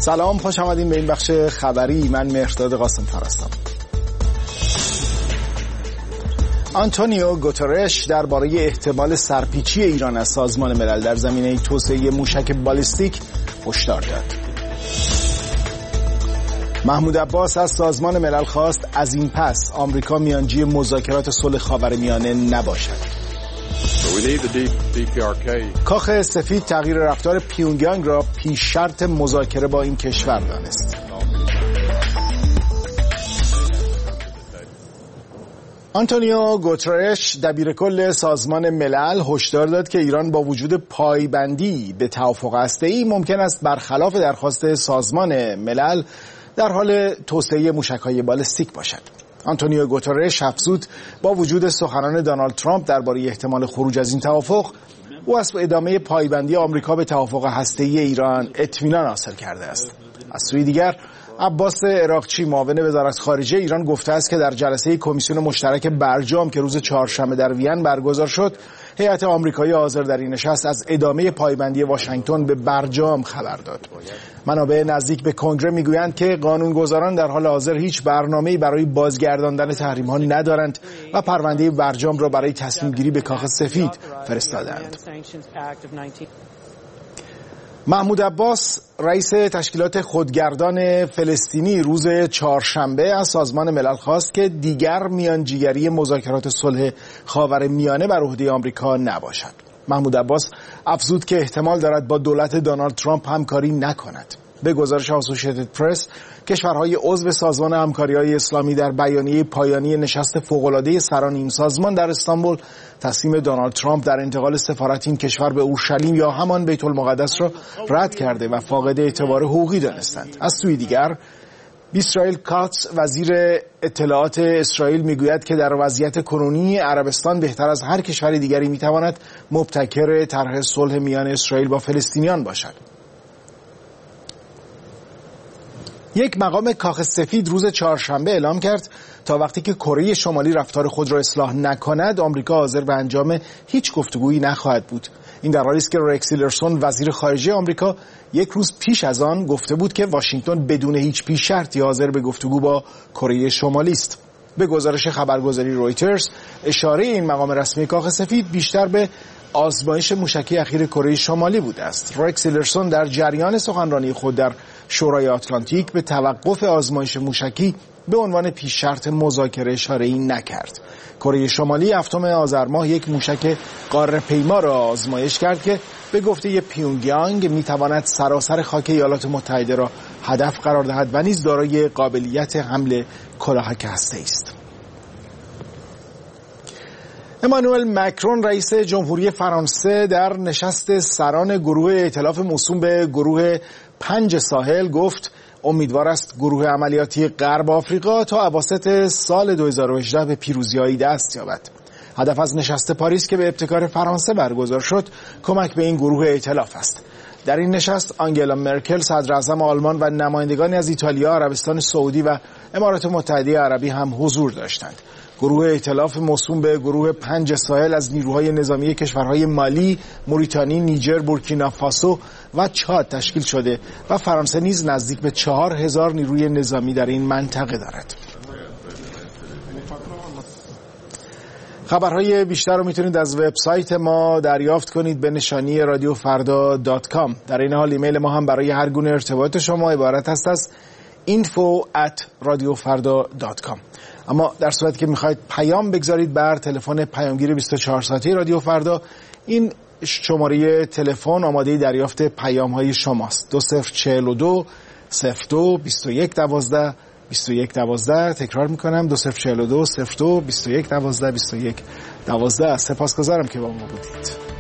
سلام، خوش آمدین به این بخش خبری. من مهرداد قاسم‌فر هستم. آنتونیو گوترش درباره احتمال سرپیچی ایران از سازمان ملل در زمینه توسعه موشک بالستیک هشدار داد. محمود عباس از سازمان ملل خواست از این پس آمریکا میانجی مذاکرات صلح خاورمیانه نباشد. کاخ سفید تغییر رفتار پیونگیانگ را پیش شرط مذاکره با این کشور دانست. آنتونیو گوترش دبیرکل سازمان ملل هشدار داد که ایران با وجود پایبندی به توافق هسته‌ای ممکن است برخلاف درخواست سازمان ملل در حال توسعه موشک‌های بالستیک باشد. آنتونیو گوترش افزود با وجود سخنان دونالد ترامپ درباره احتمال خروج از این توافق، او از ادامه پایبندی آمریکا به توافق هسته‌ای ایران اطمینان حاصل کرده است. از سوی دیگر عباس عراقچی معاون وزارت خارجه ایران گفته است که در جلسه کمیسیون مشترک برجام که روز چهارشنبه در وین برگزار شد، هیئت آمریکایی حاضر در این نشست از ادامه پایبندی واشنگتن به برجام خبر داد. منابع نزدیک به کنگره میگویند که قانونگذاران در حال حاضر هیچ برنامه‌ای برای بازگرداندن تحریم‌ها ندارند و پرونده برجام را برای تصمیم گیری به کاخ سفید فرستادند. محمود عباس رئیس تشکیلات خودگردان فلسطینی روز چهارشنبه از سازمان ملل خواست که دیگر میانجیگری مذاکرات صلح خاورمیانه بر عهده آمریکا نباشد. محمود عباس افزود که احتمال دارد با دولت دونالد ترامپ همکاری نکند. به گزارش آسوشیتد پرس، کشورهای عضو سازمان همکاری‌های اسلامی در بیانیه پایانی نشست فوق‌العاده سران این سازمان در استانبول تصمیم دونالد ترامپ در انتقال سفارت این کشور به اورشلیم یا همان بیت المقدس را رد کرده و فاقد اعتبار حقوقی دانستند. از سوی دیگر اسرائیل کاتس وزیر اطلاعات اسرائیل میگوید که در وضعیت کنونی عربستان بهتر از هر کشور دیگری میتواند مبتکر طرح صلح میان اسرائیل با فلسطینیان باشد. یک مقام کاخ سفید روز چهارشنبه اعلام کرد تا وقتی که کره شمالی رفتار خود را اصلاح نکند، آمریکا حاضر به انجام هیچ گفتگویی نخواهد بود. این در حالی است که ریکس تیلرسون وزیر خارجه آمریکا یک روز پیش از آن گفته بود که واشنگتن بدون هیچ پیش شرطی حاضر به گفتگو با کره شمالی است. به گزارش خبرگزاری رویترز، اشاره این مقام رسمی کاخ سفید بیشتر به آزمایش موشکی اخیر کره شمالی بوده است. ریکس تیلرسون در جریان سخنرانی خود در شورای آتلانتیک به توقف آزمایش موشکی به عنوان پیش شرط مذاکره اشاره‌ای نکرد. کره شمالی هفتم آذر ماه یک موشک قاره پیما را آزمایش کرد که به گفته پیونگیانگ میتواند سراسر خاک ایالات متحده را هدف قرار دهد و نیز دارای قابلیت حمل کلاهک هسته‌ای است. امانوئل مکرون رئیس جمهوری فرانسه در نشست سران گروه ائتلاف موسوم به گروه 5 ساحل گفت امیدوار است گروه عملیاتی غرب آفریقا تا اواسط سال 2018 به پیروزی‌هایی دست یابد. هدف از نشست پاریس که به ابتکار فرانسه برگزار شد کمک به این گروه ائتلاف است. در این نشست آنگلا مرکل صدراعظم آلمان و نمایندگانی از ایتالیا، عربستان سعودی و امارات متحده عربی هم حضور داشتند. گروه ائتلاف موسوم به گروه 5 ساحل از نیروهای نظامی کشورهای مالی، موریتانی، نیجر، بورکینافاسو و چاد تشکیل شده و فرانسه نیز نزدیک به 4000 نیروی نظامی در این منطقه دارد. خبرهای بیشتر رو میتونید از وبسایت ما دریافت کنید به نشانی radiofarda.com. در این حال ایمیل ما هم برای هر گونه ارتباط شما عبارت است از info@radiofarda.com. اما در صورتی که میخواید پیام بگذارید بر تلفن پیامگیر 24 ساعته رادیو فردا، این شماره تلفن آماده دریافت پیام‌های شماست. 2042 02 21 12 21 12. تکرار میکنم 2042 02 21 12 21 12. سپاسگزارم که با ما بودید.